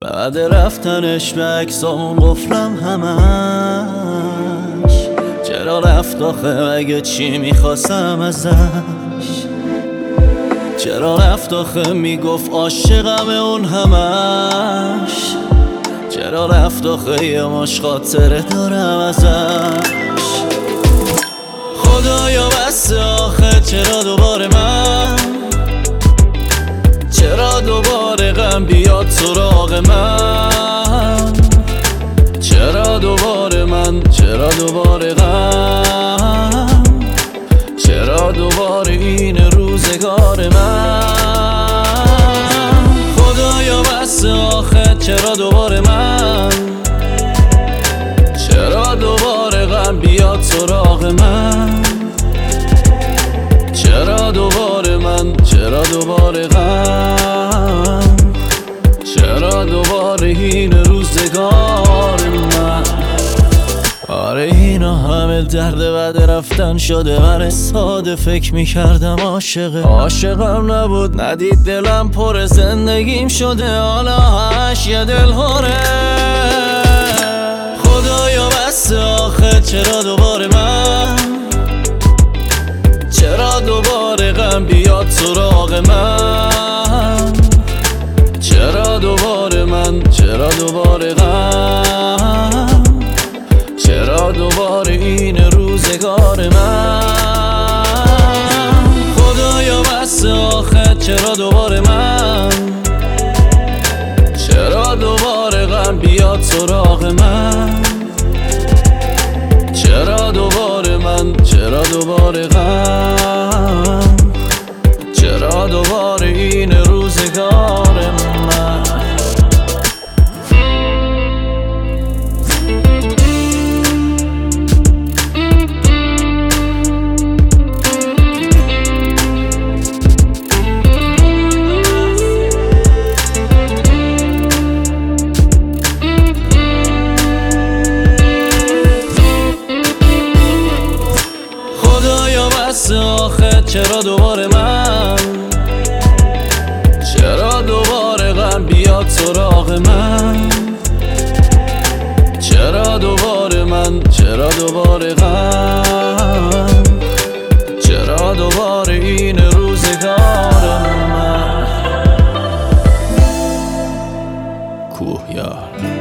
بعد رفتنش به عکسام قفلم همش. چرا رفت آخه؟ مگه چی میخواستم ازش؟ چرا رفت آخه؟ میگفت عاشقم اون همش. چرا رفت آخه؟ یه مش خاطره دارم ازش. خدایا بس آخه چرا دوباره من، چرا دوباره غم بیاد سراغ من؟ چرا دوباره من، چرا دوباره غم، چرا دوباره این روزگار من؟ خدایا بس آخه چرا دوباره من، چرا دوباره غم بیاد سراغ من؟ چرا دوباره من، چرا دوباره غم، چرا دوباره این روزگار من؟ آره اینا همه درد بعد رفتن شده. من ساده فکر میکردم عاشقم نبود، ندید دلم پر زندگیم شده حالا هش یه دل هره. خدایا بس آخه چرا دوباره من، چرا دوباره غم بیاد سراغ من؟ چرا دوباره من، چرا دوباره غم، چرا دوباره این روزگار من؟ خدایا بس آخه چرا دوباره من، چرا دوباره غم بیاد سراغ من؟ چرا دوباره من، چرا دوباره غم، چرا دوباره این روزگار من؟ آخه چرا دوباره من، چرا دوباره غم بیاد سراغ من؟ چرا دوباره من، چرا دوباره غم، چرا دوباره این روزگار من؟ کوه یار